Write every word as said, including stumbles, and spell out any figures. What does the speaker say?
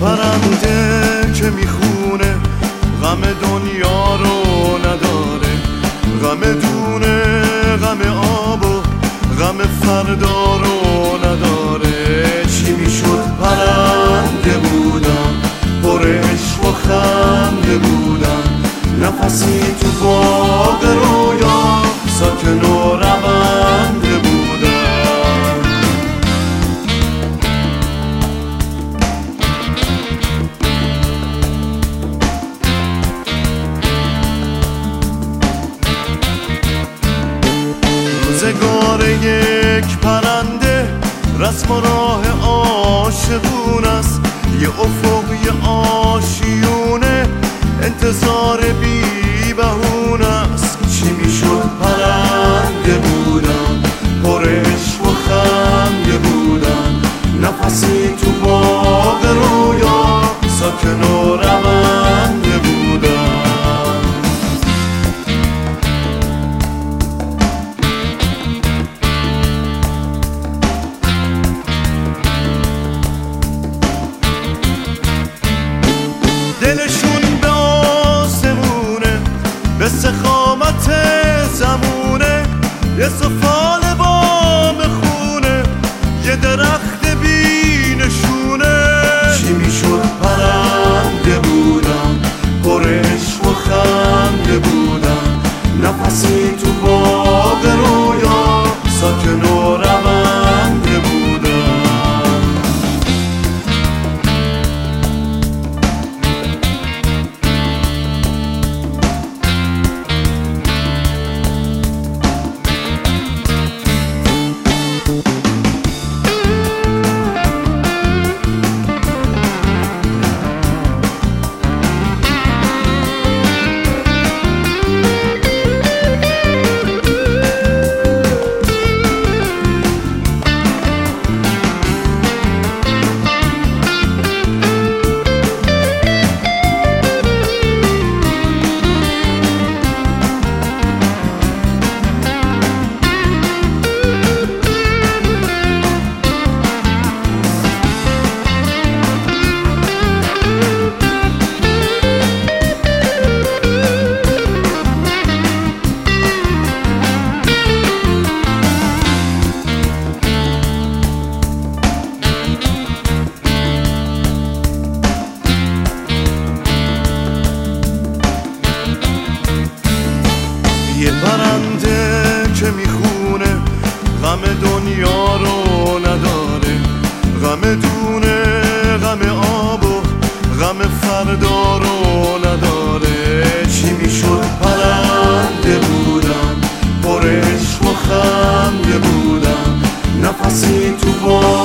پرنده که میخونه غم دنیا رو نداره، غم دونه غم آب و غم فردا رو نداره. چی میشد پرنده بودم، پر عشق و خنده بودم، نفسی تو باغ رویا ساکن و رونده بودم. روزگار یک پرنده رسم و راه عاشقون است، یه افق یه آشیونه انتظار بی بهونه است. چی میشد پرنده بودم، پر عشق و خنده بودم، نفسی تو باغ رویا ساکن و رونده بودم. دلشون به آسمونه، به سخامت زمونه، یه سفال بام خونه، یه درخت بی نشونه. چی میشد پرنده بودم، پر عشق و خنده بودم، نفسی تو باغ رویا ساکن و رونده بودم. یه پرنده که میخونه غم دنیا رو نداره، غم دونه غم آب و غم فردا رو نداره. چی میشد پرنده بودم، پر عشق و خنده بودم، نفسی تو باغ